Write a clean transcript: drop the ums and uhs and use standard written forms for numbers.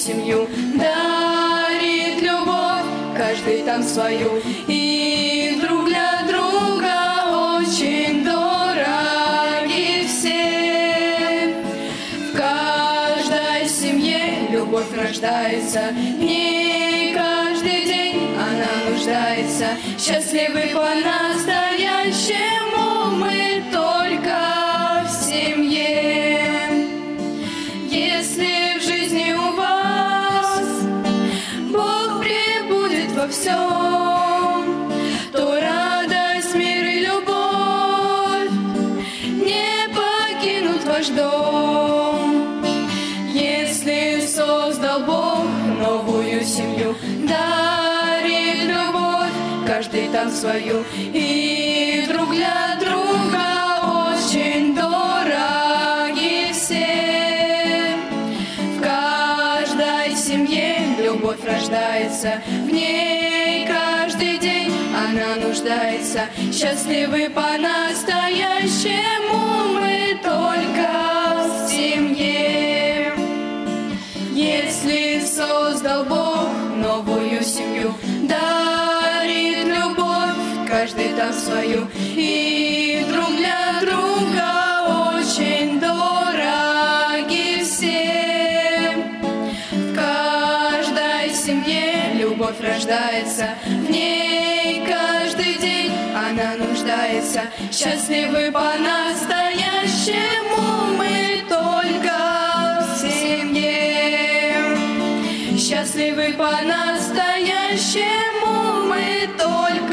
семью, дарит любовь, каждый там свою, и друг для друга очень дороги все. В каждой семье любовь рождается, не каждый день она нуждается. Счастливы по-настоящему мы только в семье. Если в жизни у вас Бог пребудет во всем, то радость, мир и любовь не покинут ваш дом. Если создал Бог новую семью, дарит любовь, каждый там свою, и друг для друга очень дороги все. В каждой семье любовь рождается, в ней каждый день она нуждается. Счастливы по-настоящему мы только в семье. Если создал Бог новую семью, дарит любовь, каждый там свою, и друг для друга очень дороги все. В каждой семье любовь рождается, в ней каждый день она нуждается. Счастливы по-настоящему мы только в семье. Счастливы по-настоящему мы только